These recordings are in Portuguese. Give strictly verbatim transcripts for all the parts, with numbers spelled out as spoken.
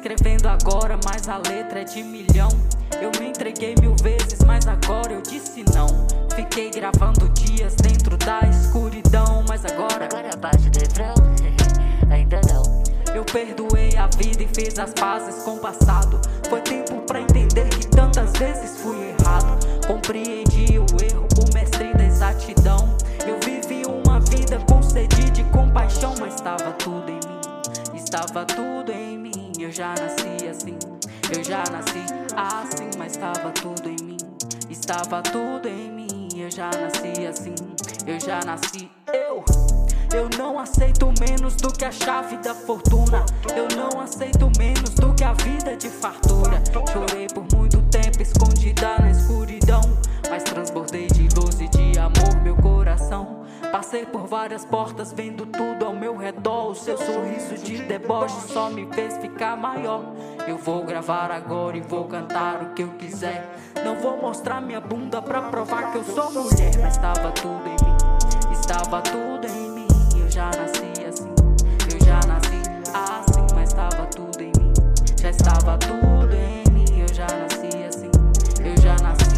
escrevendo agora, mas a letra é de milhão. Eu me entreguei mil vezes, mas agora eu disse não. Fiquei gravando dias dentro da escuridão, mas agora Agora abaixo do refrão, ainda não. eu perdoei a vida e fiz as pazes com o passado. Foi tempo pra entender que tantas vezes fui errado. Compreendi o erro, o mestre da exatidão. Eu vivi uma vida com sede de compaixão, mas estava tudo em mim, estava tudo em mim. Eu já nasci assim, eu já nasci assim, mas estava tudo em mim, estava tudo em mim. Eu já nasci assim, eu já nasci eu. Eu não aceito menos do que a chave da fortuna. Eu não aceito menos do que a vida de fartura. Chorei por muito tempo escondida na escuridão, mas transbordei de luz e de amor meu coração. Passei por várias portas vendo tudo ao meu redor. O seu sorriso de deboche só me fez ficar maior. Eu vou gravar agora e vou cantar o que eu quiser. Não vou mostrar minha bunda pra provar que eu sou mulher, mas estava tudo em mim, estava tudo em mim. Eu já nasci assim, eu já nasci assim, mas estava tudo em mim, já estava tudo em mim. Eu já nasci assim, eu já nasci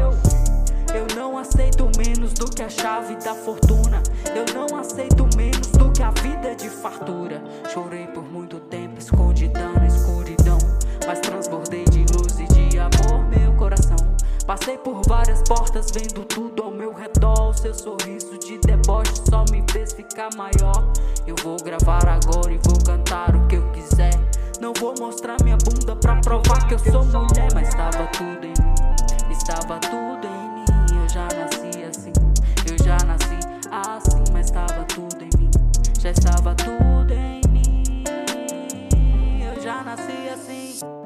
eu. Eu não aceito menos do que a chave da fortuna. Eu não aceito menos do que a vida de fartura. Chorei por muito tempo escondida na escuridão, mas transbordei de luz e de amor meu coração. Passei por várias portas vendo tudo ao meu redor. O seu sorriso de deboche só me fez ficar maior. Eu vou gravar agora e vou cantar o que eu quiser. Não vou mostrar minha bunda pra provar que eu sou mulher, mas estava tudo em mim, estava tudo em mim. Eu já nasci assim, eu já nasci assim, mas estava tudo em mim, já estava tudo em mim. Eu já nasci assim.